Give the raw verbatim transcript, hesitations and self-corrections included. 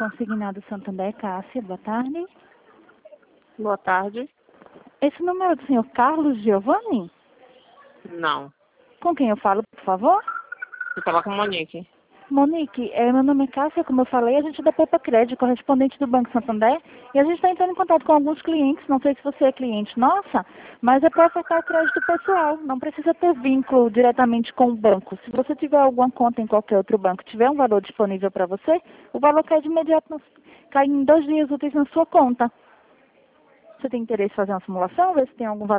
Consignado Santander, Cássia, boa tarde. Boa tarde. Esse número é do senhor Carlos Giovanni? Não. Com quem eu falo, por favor? Você fala com Monique. Monique, é, meu nome é Cássia, como eu falei, a gente é da Pepa Crédito, correspondente do Banco Santander, e a gente está entrando em contato com alguns clientes, não sei se você é cliente nossa, mas é para ofertar crédito pessoal, não precisa ter vínculo diretamente com o banco. Se você tiver alguma conta em qualquer outro banco, tiver um valor disponível para você, o valor cai de imediato, no, cai em dois dias úteis na sua conta. Você tem interesse em fazer uma simulação, ver se tem algum valor